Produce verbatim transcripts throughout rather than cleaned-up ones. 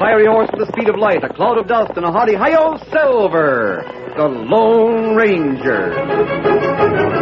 fiery horse with the speed of light, a cloud of dust, and a hearty hi-yo Silver, the Lone Ranger.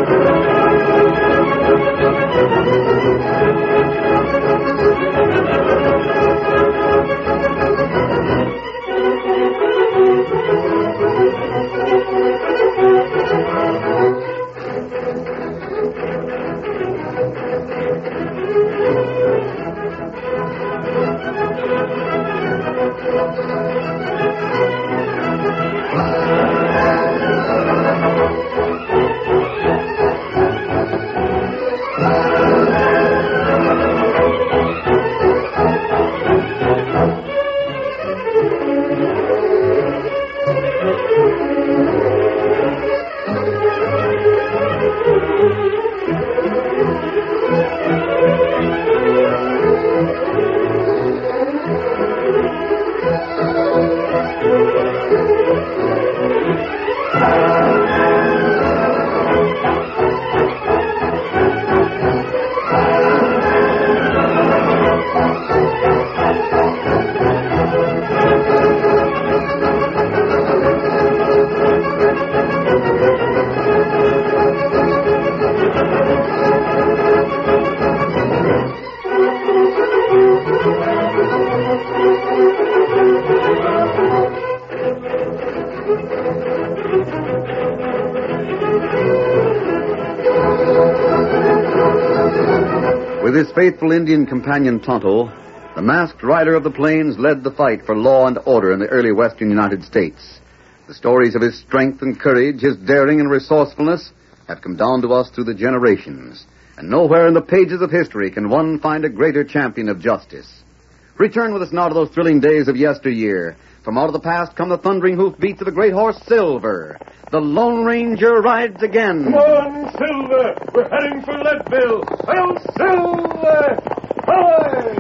With his faithful Indian companion Tonto, the masked rider of the plains led the fight for law and order in the early western United States. The stories of his strength and courage, his daring and resourcefulness, have come down to us through the generations. And nowhere in the pages of history can one find a greater champion of justice. Return with us now to those thrilling days of yesteryear. From out of the past come the thundering hoofbeats of a great horse, Silver. The Lone Ranger rides again. Come on, Silver! We're heading for Leadville! Hail, Silver! Hi!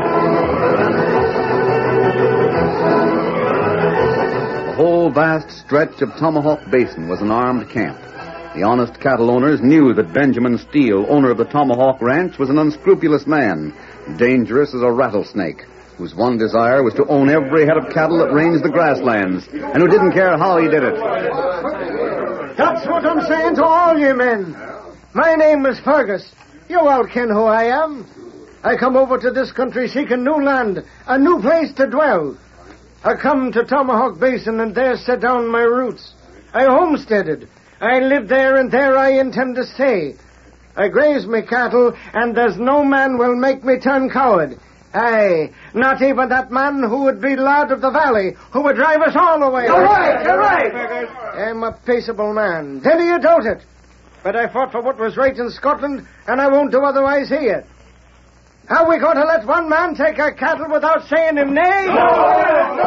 The whole vast stretch of Tomahawk Basin was an armed camp. The honest cattle owners knew that Benjamin Steele, owner of the Tomahawk Ranch, was an unscrupulous man, dangerous as a rattlesnake, whose one desire was to own every head of cattle that ranged the grasslands, and who didn't care how he did it. That's what I'm saying to all you men. My name is Fergus. You all ken who I am. I come over to this country seeking new land, a new place to dwell. I come to Tomahawk Basin and there set down my roots. I homesteaded. I live there and there I intend to stay. I graze me cattle and there's no man will make me turn coward. Aye, not even that man who would be Lord of the Valley, who would drive us all away. You're right, you're right. I'm a peaceable man. Tell you doubt it. But I fought for what was right in Scotland, and I won't do otherwise here. Are we going to let one man take our cattle without saying him nay? No,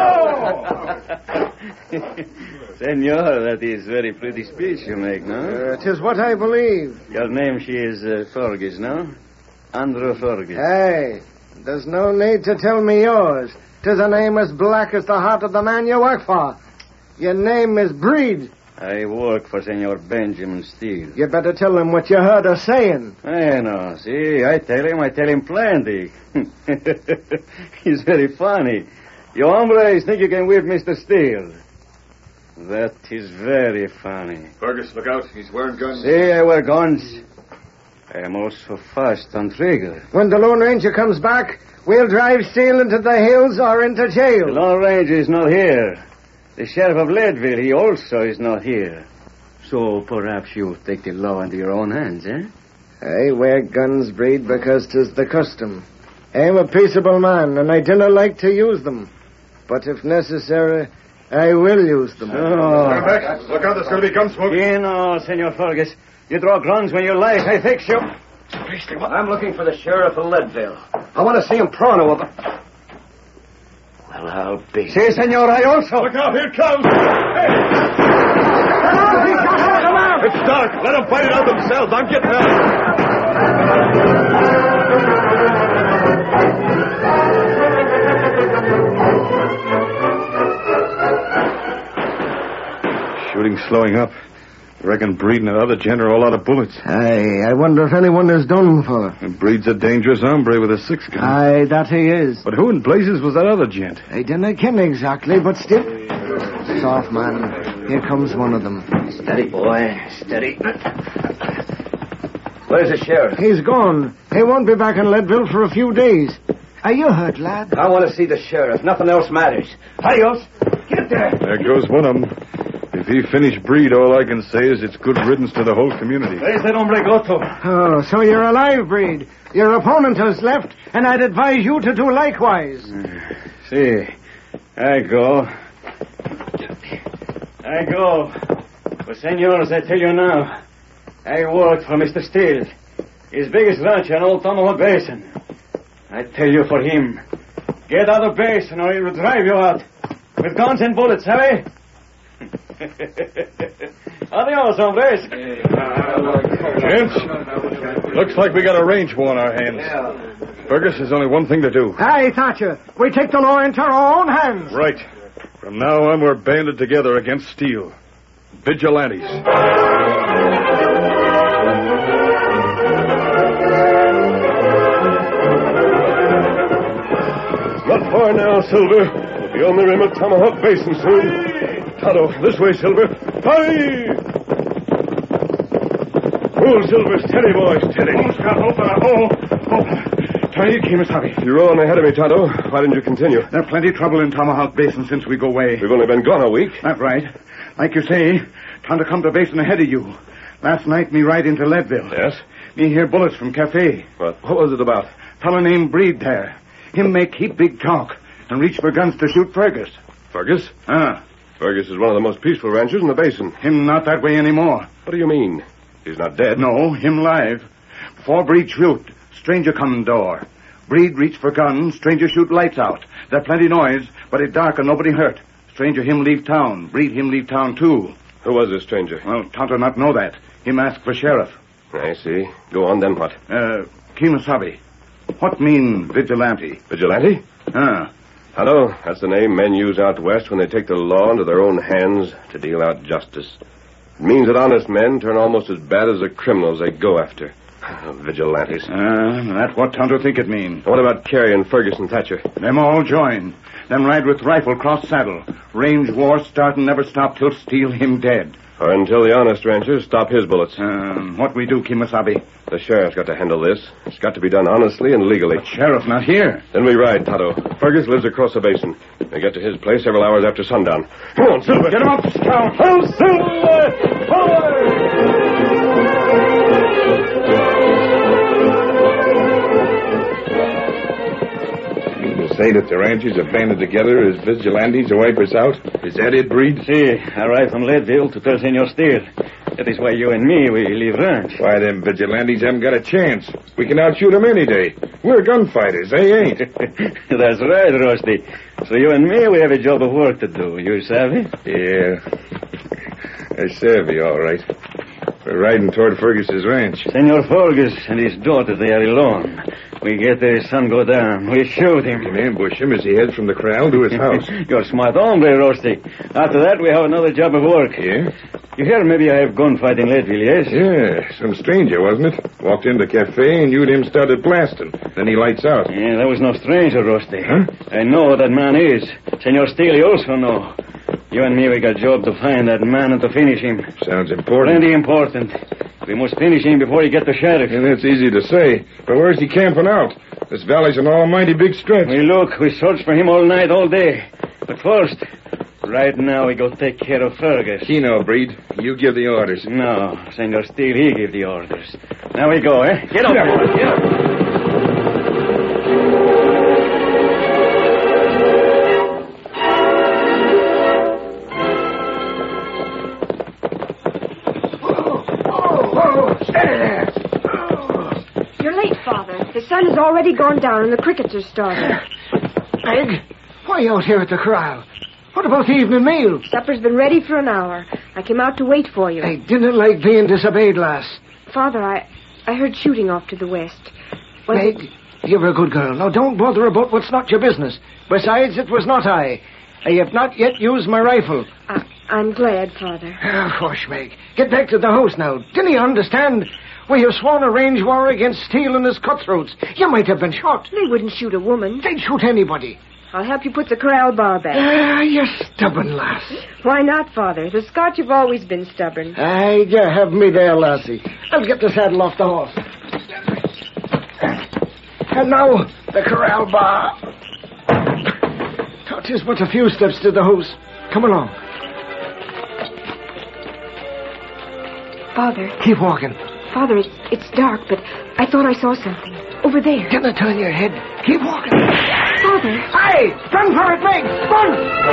no! Senor, that is very pretty speech you make, no? Uh, 'tis what I believe. Your name, she is uh, Fergus, no? Andrew Fergus. Aye. There's no need to tell me yours. 'Tis a name as black as the heart of the man you work for. Your name is Breed. I work for Senor Benjamin Steele. You better tell him what you heard her saying. I know. See, I tell him, I tell him plenty. He's very funny. You hombres think you can whip Mister Steele. That is very funny. Fergus, look out. He's wearing guns. See, I wear guns. I am also fast on trigger. When the Lone Ranger comes back, we'll drive Steele into the hills or into jail. The Lone Ranger is not here. The sheriff of Leadville, he also is not here. So perhaps you take the law into your own hands, eh? I wear guns, Breed, because 'tis the custom. I'm a peaceable man, and I dinna like to use them. But if necessary, I will use them. Oh. Stand back. Look out, there's going to be gunsmoke. You know, Senor Fergus, you draw guns when you like. I fix you. I'm looking for the sheriff of Leadville. I want to see him pronto. Well, I'll be... See, senor, I also... Look out, here it comes. Hey! It's dark. Let them fight it out themselves. I'm getting out. Shooting slowing up. Reckon Breed and that other gent are all out of bullets. Aye, I wonder if anyone is done for. And Breed's a dangerous hombre with a six-gun. Aye, that he is. But who in blazes was that other gent? I didn't ken exactly, but still. Soft, man. Here comes one of them. Steady, boy. Steady. Where's the sheriff? He's gone. He won't be back in Leadville for a few days. Are you hurt, lad? I want to see the sheriff. Nothing else matters. Adios. Get there. There goes one of them. If he finished Breed, all I can say is it's good riddance to the whole community. Where's that hombre Goto? Oh, so you're alive, Breed. Your opponent has left, and I'd advise you to do likewise. See, I go. I go. But, senors, I tell you now, I work for Mister Steele, his biggest rancher in Old Tomahawk Basin. I tell you for him, get out of the basin or he will drive you out with guns and bullets, have Adios, hombres. Gents, looks like we got a range war on our hands. Fergus, there's only one thing to do. Aye, Thatcher. We take the law into our own hands. Right. From now on, we're banded together against Steele. Vigilantes. Not far now, Silver. We'll be on the rim of Tomahawk Basin soon. Tonto, this way, Silver. Hi! Pull, Silver. Steady, boy, steady. Open a hole. Open. Try, Kemosabe. You're rolling ahead of me, Tonto. Why didn't you continue? There's plenty trouble in Tomahawk Basin since we go away. We've only been gone a week. That's right. Like you say, Tonto come to Basin ahead of you. Last night, me ride into Leadville. Yes? Me hear bullets from Cafe. What, what was it about? Fellow named Breed there. Him make heap big talk and reach for guns to shoot Fergus. Fergus? Ah. Fergus is one of the most peaceful ranchers in the basin. Him not that way anymore. What do you mean? He's not dead? No, him live. Before Breed shoot, stranger come door. Breed reach for gun, stranger shoot lights out. There plenty noise, but it dark and nobody hurt. Stranger him leave town. Breed him leave town too. Who was this stranger? Well, Tonto not know that. Him ask for sheriff. I see. Go on, then what? Uh, Kemosabe. What mean vigilante? Vigilante? Ah. Hello, that's the name men use out west when they take the law into their own hands to deal out justice. It means that honest men turn almost as bad as the criminals they go after. Vigilantes. Ah, that's what Tonto think it mean. What about Carey and Fergus and Thatcher? Them all join. Them ride with rifle cross saddle. Range war start and never stop till Steele him dead. Or until the honest ranchers stop his bullets. Um, what we do, Kemosabe? The sheriff's got to handle this. It's got to be done honestly and legally. But sheriff not here. Then we ride, Tonto. Fergus lives across the basin. We get to his place several hours after sundown. Come on, Silver. Get him up, Scout. Oh, Silver! Forward! Say that the ranchers have banded together as vigilantes to wipe us out? Is that it, Breed? See, I arrived from Leadville to tell Senor Steele. That is why you and me, we leave ranch. Why, them vigilantes haven't got a chance. We can outshoot them any day. We're gunfighters, they ain't. That's right, Rusty. So you and me, we have a job of work to do. You savvy? Yeah. I savvy, all right. We're riding toward Fergus's ranch. Senor Fergus and his daughter, they are alone. We get the sun go down. We shoot him. We can ambush him as he heads from the corral to his house. You're smart hombre, Rusty. After that, we have another job of work. Yeah? You hear maybe I have gunfight in Leadville, yes? Yeah, some stranger, wasn't it? Walked into the cafe and you and him started blasting. Then he lights out. Yeah, that was no stranger, Rusty. Huh? I know what that man is. Senor Steele also know. You and me, we got job to find that man and to finish him. Sounds important. Plenty important. We must finish him before he get the sheriff. Yeah, that's easy to say. But where's he camping out? This valley's an almighty big stretch. We look, we search for him all night, all day. But first, right now we go take care of Fergus. Keno, Breed. You give the orders. No, Senor Steele, he give the orders. Now we go, eh? Get up, boys, get up. The sun has already gone down and the crickets are starting. Meg, why are you out here at the corral? What about the evening meal? Supper's been ready for an hour. I came out to wait for you. I didn't like being disobeyed, lass. Father, I, I heard shooting off to the west. Was Meg, it... you're a good girl. Now don't bother about what's not your business. Besides, it was not I. I have not yet used my rifle. I, I'm glad, Father. Oh, hush, Meg. Get back to the house now. Didn't you understand? We have sworn a range war against Steele and his cutthroats. You might have been shot. They wouldn't shoot a woman. They'd shoot anybody. I'll help you put the corral bar back. Ah, you stubborn lass. Why not, Father? The Scotch have always been stubborn. Aye, you have me there, lassie. I'll get the saddle off the horse. And now, the corral bar. It is but a few steps to the house. Come along. Father. Keep walking. Father, it, it's dark, but I thought I saw something. Over there. Didn't I turn your head? Keep walking. Father. Aye! Run for it, Meg! Run!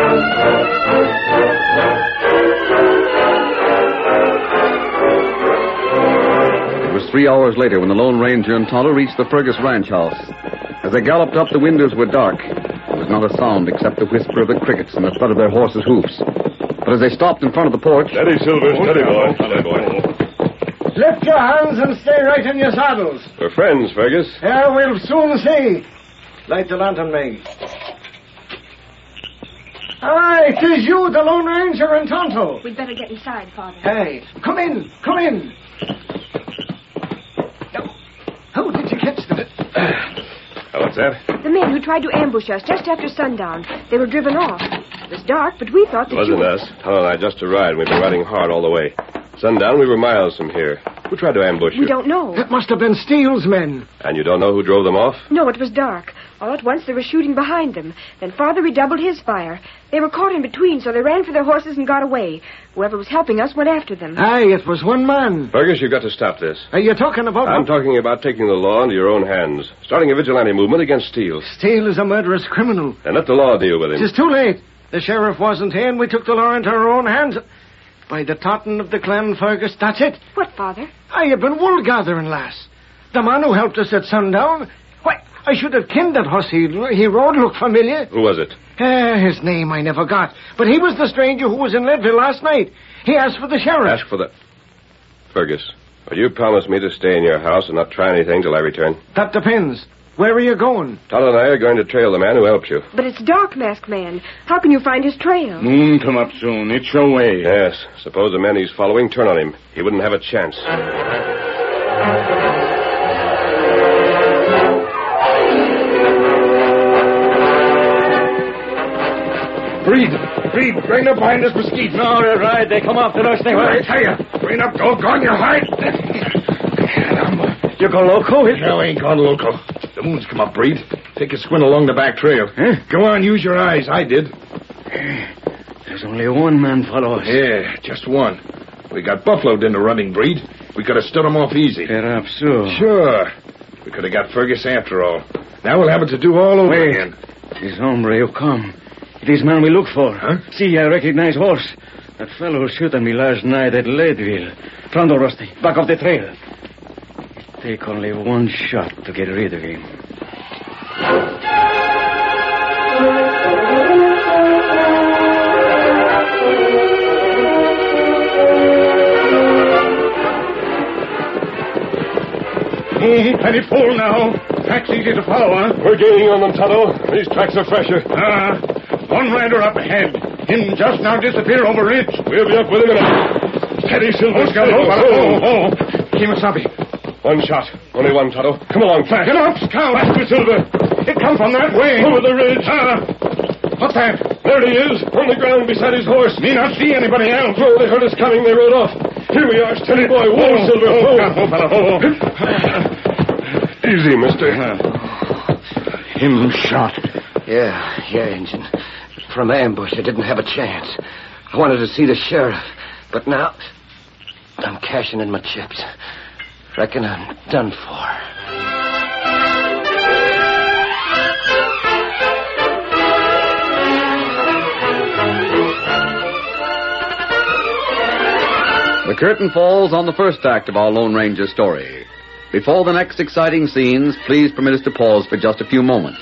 It was three hours later when the Lone Ranger and Tonto reached the Fergus ranch house. As they galloped up, the windows were dark. There was not a sound except the whisper of the crickets and the thud of their horses' hoofs. But as they stopped in front of the porch... Steady, Silver, steady, boy. Steady, boy. Lift your hands and stay right in your saddles. We're friends, Fergus. Yeah, we'll soon see. Light the lantern, Meg. Aye, 'tis you, the Lone Ranger and Tonto. We'd better get inside, Father. Hey, come in, come in. Now, how did you catch them? Oh, what's that? The men who tried to ambush us just after sundown. They were driven off. It was dark, but we thought that It wasn't you... us. Tonto and I just arrived. We've been riding hard all the way. Sundown, we were miles from here. Who tried to ambush you? We don't know. It must have been Steele's men. And you don't know who drove them off? No, it was dark. All at once, they were shooting behind them. Then Father redoubled his fire. They were caught in between, so they ran for their horses and got away. Whoever was helping us went after them. Aye, it was one man. Fergus, you've got to stop this. Are you talking about... I'm talking about taking the law into your own hands. Starting a vigilante movement against Steele. Steele is a murderous criminal. And let the law deal with him. It is too late. The sheriff wasn't here, and we took the law into our own hands. By the tartan of the clan, Fergus, that's it. What, Father? I have been wool gathering, lass. The man who helped us at sundown. Why, I should have kenned that horse he, he rode looked familiar. Who was it? Uh, his name I never got. But he was the stranger who was in Leadville last night. He asked for the sheriff. Ask for the... Fergus, will you promise me to stay in your house and not try anything till I return? That depends. Where are you going? Tonto and I are going to trail the man who helped you. But it's dark, Masked Man. How can you find his trail? Moon come up soon. It's your way. Yes. Suppose the men he's following turn on him. He wouldn't have a chance. Breed, Breed, bring up behind this mesquite. No, they're right. They come after us. They I tell you, bring up, doggone your height. You go loco? No, I ain't gone loco. The moon's come up, Breed. Take a squint along the back trail. Huh? Go on, use your eyes. I did. There's only one man follow us. Yeah, just one. We got buffaloed into running, Breed. We could have stood him off easy. Perhaps so. Sure. We could have got Fergus after all. Now we'll have it to do all over Wait. again. This hombre who come. It is man we look for. Huh? See, I recognize horse. That fellow who shot at me last night at Leadville. Pronto, Rusty. Back off the trail. It take only one shot to get rid of him. Hey, plenty full now. Track's easy to follow, huh? We're gaining on them, Tonto. These tracks are fresher. Ah, one rider up ahead. Him just now disappear over ridge. We'll be up with him in a... Steady, Silver. Oh, oh, oh. Kimasabi. One shot. Only one, Tonto. Come along, fast. Get up, Scout. Faster, Silver. It come from that way. Over the ridge. Ah, what's that? There he is, on the ground beside his horse. Me not see anybody else. Oh, they heard us coming. They rode off. Here we are. Steady, boy. Whoa, Oh, Silver. oh, Whoa. oh, fella, oh. Easy, mister. Him shot. Yeah, yeah, Injun. From ambush, I didn't have a chance. I wanted to see the sheriff, but now I'm cashing in my chips. Reckon I'm done for. The curtain falls on the first act of our Lone Ranger story. Before the next exciting scenes, please permit us to pause for just a few moments.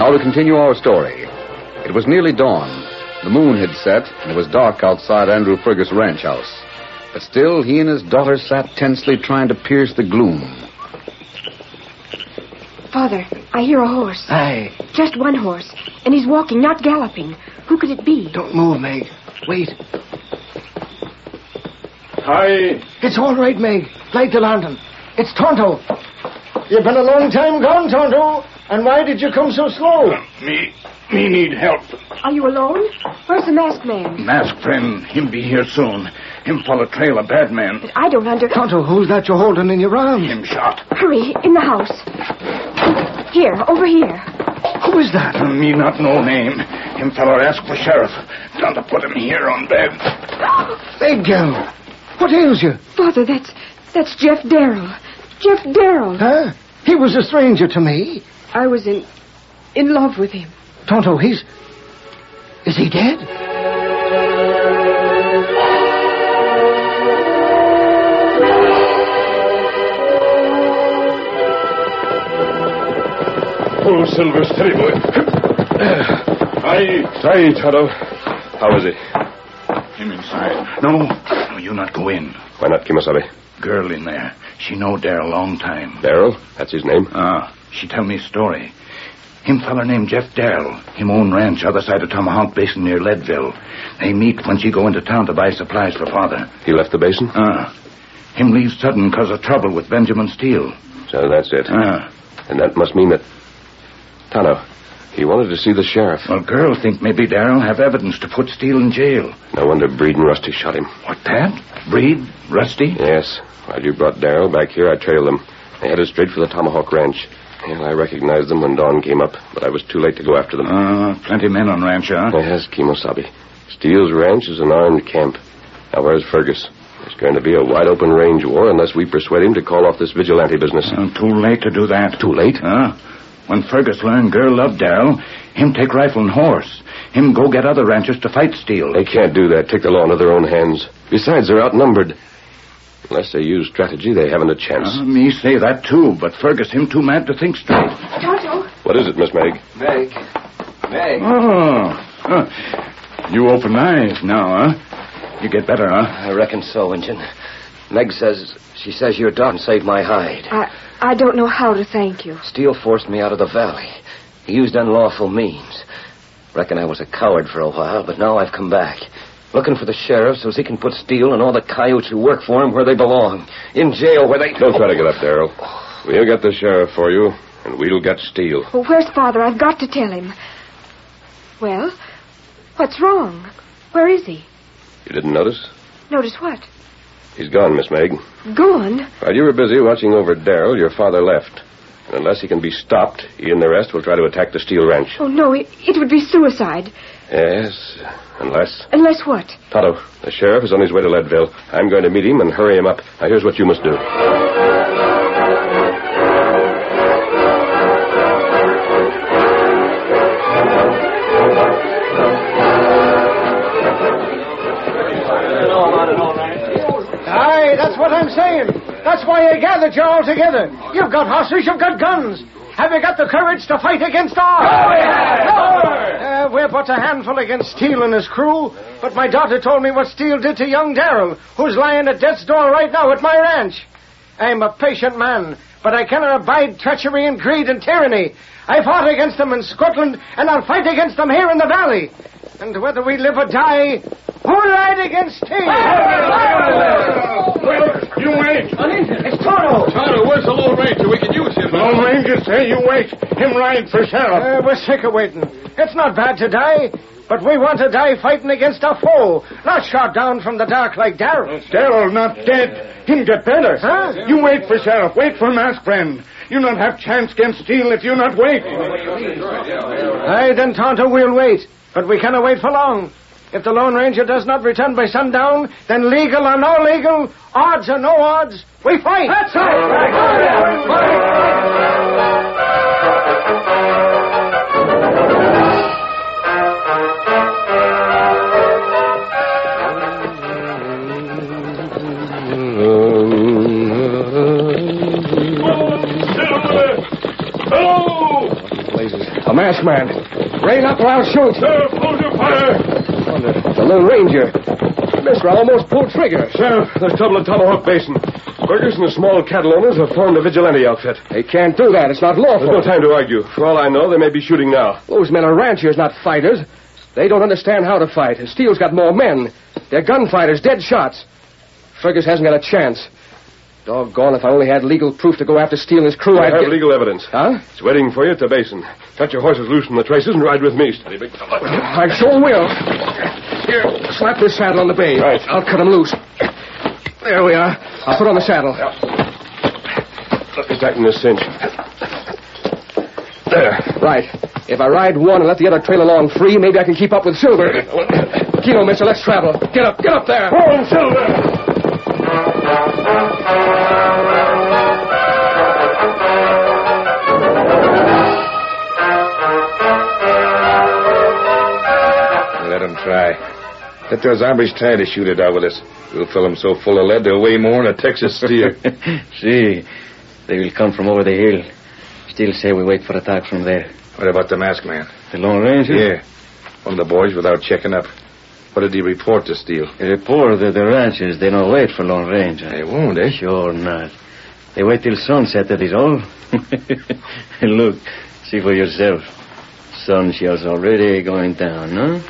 Now we continue our story. It was nearly dawn. The moon had set, and it was dark outside Andrew Fergus' ranch house. But still, he and his daughter sat tensely trying to pierce the gloom. Father, I hear a horse. Aye. Just one horse. And he's walking, not galloping. Who could it be? Don't move, Meg. Wait. Hi. It's all right, Meg. Light the lantern. It's Tonto. You've been a long time gone, Tonto. And why did you come so slow? Me, me need help. Are you alone? Where's the masked man? Mask friend, him be here soon. Him follow trail a bad man. But I don't under... Tonto, who's that you're holding in your arms? Him shot. Hurry, in the house. Here, over here. Who is that? Uh, me not know name. Him fellow ask for sheriff. Done to put him here on bed. Big girl. What ails you? Father, that's that's Jeff Darrell. Jeff Darrell. Huh? He was a stranger to me. I was in in love with him. Tonto, he's... Is he dead? Oh, Silver, steady, boy. Aye. Aye, Tonto. How is he? Him inside. No, no, you not go in. Why not, Kimasabi? Girl in there. She know Darrell long time. Darrell? That's his name? Ah, she tell me story. Him feller named Jeff Darrell. Him own ranch other side of Tomahawk Basin near Leadville. They meet when she go into town to buy supplies for father. He left the basin? Ah. Him leave sudden cause of trouble with Benjamin Steele. So that's it. Ah. And that must mean that... Tonto, he wanted to see the sheriff. Well, girl think maybe Darrell have evidence to put Steele in jail. No wonder Breed and Rusty shot him. What, that? Breed? Rusty? Yes. While you brought Darrell back here, I trailed them. They headed straight for the Tomahawk Ranch. Well, I recognized them when dawn came up, but I was too late to go after them. Ah, uh, plenty men on ranch, huh? Yes, Kimosabe. Steele's ranch is an armed camp. Now, where's Fergus? There's going to be a wide-open range war unless we persuade him to call off this vigilante business. Uh, too late to do that. Too late? Huh? When Fergus learned girl loved Darrell, him take rifle and horse. Him go get other ranchers to fight Steele. They can't do that. Take the law into their own hands. Besides, they're outnumbered. Unless they use strategy, they haven't a chance. Uh, me say that, too, but Fergus, him too mad to think straight. Tonto. What is it, Miss Meg? Meg. Meg. Oh. Huh. You open eyes now, huh? You get better, huh? I reckon so, Injun. Meg says... She says your daughter saved my hide. I, I don't know how to thank you. Steele forced me out of the valley. He used unlawful means. Reckon I was a coward for a while, but now I've come back. Looking for the sheriff so he can put Steele and all the coyotes who work for him where they belong. In jail where they... Don't try to get up, Darrell. We'll get the sheriff for you, and we'll get Steele. Well, where's Father? I've got to tell him. Well, what's wrong? Where is he? You didn't notice? Notice what? He's gone, Miss Meg. Gone? While you were busy watching over Darrell, your father left. And unless he can be stopped, he and the rest will try to attack the Steele ranch. Oh, no, it, it would be suicide. Yes, unless... Unless what? Tonto, the sheriff is on his way to Leadville. I'm going to meet him and hurry him up. Now, here's what you must do. Aye, that's what I'm saying. That's why I gathered you all together. You've got horses, you've got guns. Have you got the courage to fight against odds? Oh, yeah. Uh, we're but a handful against Steele and his crew, but my daughter told me what Steele did to young Darrell, who's lying at death's door right now at my ranch. I'm a patient man, but I cannot abide treachery and greed and tyranny. I fought against them in Scotland, and I'll fight against them here in the valley. And whether we live or die, who'll ride against Steele? Well, you wait. It's Tonto. Tonto, where's the Lone Ranger? We can use him. The Lone Ranger say you wait. Him ride for sheriff. Uh, we're sick of waiting. It's not bad to die, but we want to die fighting against a foe, not shot down from the dark like Darrell. Darrell not dead. Him get better. Huh? You wait for sheriff. Wait for mask friend. You not have chance against Steele if you not wait. Aye, then, Tonto, we'll wait. But we cannot wait for long. If the Lone Ranger does not return by sundown, then legal or no legal, odds or no odds, we fight. That's A masked man. Rein up or I'll shoot. Sheriff, hold your fire. Oh, the, the Lone Ranger. Mister, I almost pulled trigger. Sheriff, there's trouble in Tomahawk Basin. Burgess and the small cattle owners have formed a vigilante outfit. They can't do that. It's not lawful. There's no time to argue. For all I know, they may be shooting now. Those men are ranchers, not fighters. They don't understand how to fight. And Steele's got more men. They're gunfighters, dead shots. Fergus hasn't got a chance. Doggone, if I only had legal proof to go after Steele and his crew, I I'd have get... legal evidence. Huh? It's waiting for you at the basin. Cut your horses loose from the traces and ride with me. Steady, big fella. I sure will. Here, slap this saddle on the bay. Right. I'll cut him loose. There we are. I'll put on the saddle. Let me tighten this cinch. There. Right. If I ride one and let the other trail along free, maybe I can keep up with Silver. Kilo, mister, let's travel. Get up, get up there. Oh, Silver! Let them try. Let those hombres try to shoot it out with us. We'll fill them so full of lead they'll weigh more than a Texas steer. See, they will come from over the hill. Still say we wait for attack from there. What about the masked man? The Lone Ranger? Yeah. One of the boys without checking up. What did he report to Steele? He report that the ranchers, they don't wait for Lone Ranger. They won't, eh? Sure not. They wait till sunset, that is all. Look, see for yourself. Sun shell's already going down, huh?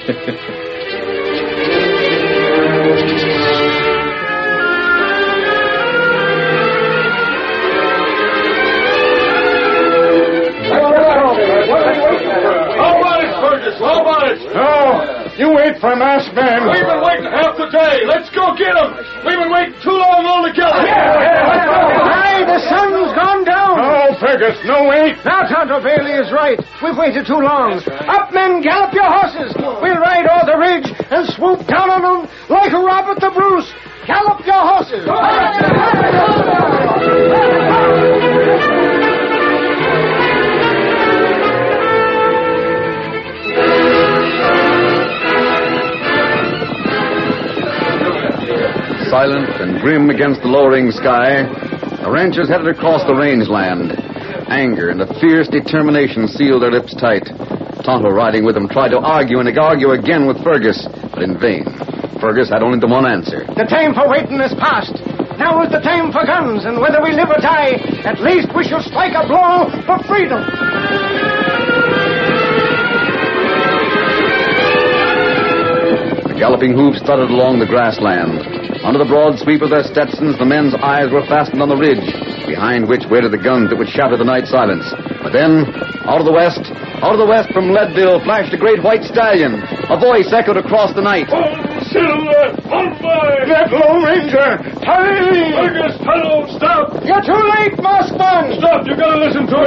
No, you wait for a masked man. We've been waiting half the day. Let's go get him. We've been waiting too long altogether. Yeah, yeah, let's go. Aye, the sun's gone down. No, Fergus, no wait. Now, Tonto Bailey is right. We've waited too long. Up, men, gallop your horses. We'll ride o'er the ridge and swoop down on them like a Robert the Bruce. Gallop your horses. Silent and grim against the lowering sky, the ranchers headed across the rangeland. Anger and a fierce determination sealed their lips tight. Tonto, riding with them, tried to argue and argue again with Fergus, but in vain. Fergus had only the one answer. The time for waiting is past. Now is the time for guns, and whether we live or die, at least we shall strike a blow for freedom. The galloping hoofs thudded along the grassland. Under the broad sweep of their Stetsons, the men's eyes were fastened on the ridge, behind which waited the guns that would shatter the night silence. But then, out of the west, out of the west from Leadville flashed a great white stallion. A voice echoed across the night. Oh, Silver, on fire! That Lone Ranger! Hurry! Fergus, hello, stop! You're too late, masked man. Stop, you gotta listen to me.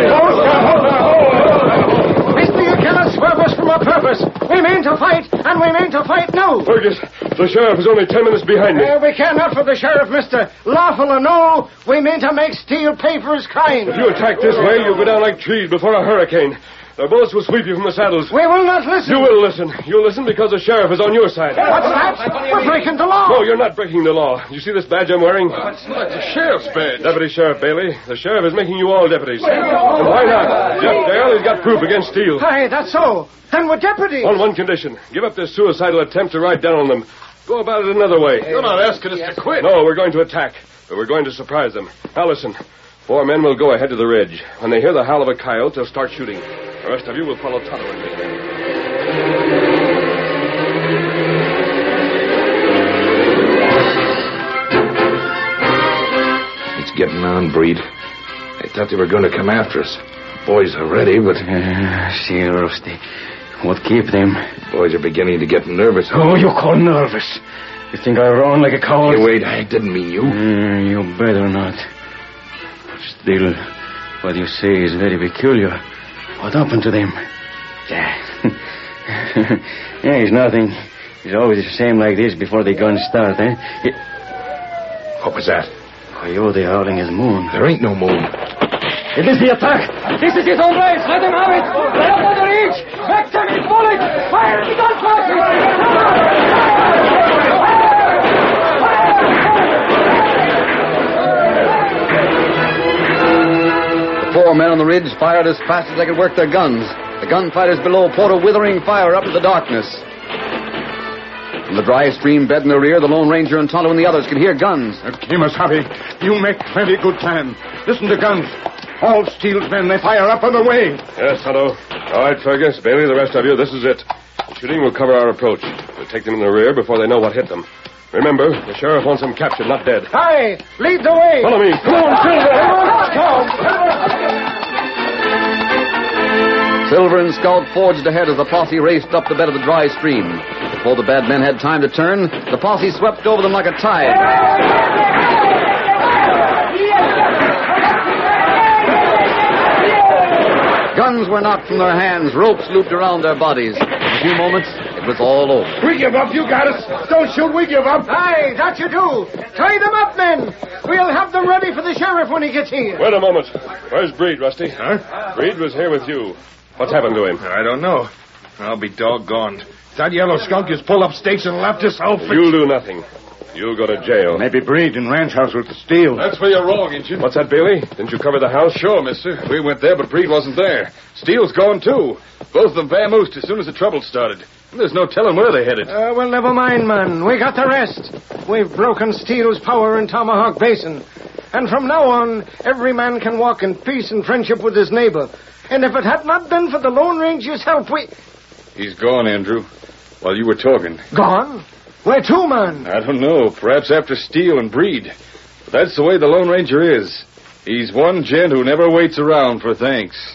Mister, you cannot swerve us from our purpose. We mean to fight, and we mean to fight now. Fergus, the sheriff is only ten minutes behind me. Uh, we care not for the sheriff, mister. Lawful or no, we mean to make Steele pay for his crime. If you attack this way, you'll go down like trees before a hurricane. Their bullets will sweep you from the saddles. We will not listen. You will listen. You'll listen because the sheriff is on your side. What's that? We're breaking the law. No, you're not breaking the law. You see this badge I'm wearing? That's not the sheriff's badge. Deputy Sheriff Bailey. The sheriff is making you all deputies. And why not? Jeff Dale has got proof against Steele. Aye, that's so. And we're deputies. On one condition. Give up this suicidal attempt to ride down on them. Go about it another way. You're not asking us to quit. No, we're going to attack. But we're going to surprise them. Now listen. Four men will go ahead to the ridge. When they hear the howl of a coyote, they'll start shooting. The rest of you will follow Tonto and me. It's getting on, Breed. I thought they were going to come after us. Boys are ready, but... Uh, see, Rusty. What keep them? Boys are beginning to get nervous. Oh, you call nervous? You think I run like a coward? Hey, wait, I didn't mean you. Uh, you better not. Still, what you say is very peculiar. What happened to them? Yeah, yeah, it's nothing. It's always the same like this before the guns start, eh? It... What was that? Coyote howling his moon. There ain't no moon. It is the attack. This is it, hombres. Let them have it. Let them the reach. Make them his bullet. Fire the gun The four men on the ridge fired as fast as they could work their guns. The gunfighters below poured a withering fire up into the darkness. From the dry stream bed in the rear, the Lone Ranger and Tonto and the others could hear guns. Kemosabe, you make plenty good time. Listen to guns. All Steele's men, they fire up on the way. Yes, Tonto. All right, Fergus, Bailey, the rest of you, this is it. The shooting will cover our approach. We'll take them in the rear before they know what hit them. Remember, the sheriff wants them captured, not dead. Aye, lead the way. Follow me. Come on, Silver. Silver and Scout forged ahead as the posse raced up the bed of the dry stream. Before the bad men had time to turn, the posse swept over them like a tide. Guns were knocked from their hands, ropes looped around their bodies. In a few moments, it was all over. We give up, you got us. Don't shoot, we give up. Aye, that you do. Tie them up, men. We'll have them ready for the sheriff when he gets here. Wait a moment. Where's Breed, Rusty? Huh? Breed was here with you. What's happened to him? I don't know. I'll be doggone. That yellow skunk has pulled up stakes and left us all fixed. You'll do nothing. You'll go to jail. Maybe Breed in ranch house with the Steele. That's where you're wrong, ain't you? What's that, Bailey? Didn't you cover the house? Sure, mister. We went there, but Breed wasn't there. Steele's gone, too. Both of them vamoosed as soon as the trouble started. There's no telling where they headed. Uh, well, never mind, man. We got the rest. We've broken Steele's power in Tomahawk Basin. And from now on, every man can walk in peace and friendship with his neighbor. And if it had not been for the Lone Ranger's help, we... He's gone, Andrew. While you were talking. Gone? Where to, man? I don't know. Perhaps after Steele and Breed. But that's the way the Lone Ranger is. He's one gent who never waits around for thanks.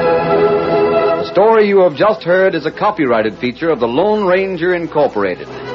The story you have just heard is a copyrighted feature of the Lone Ranger Incorporated.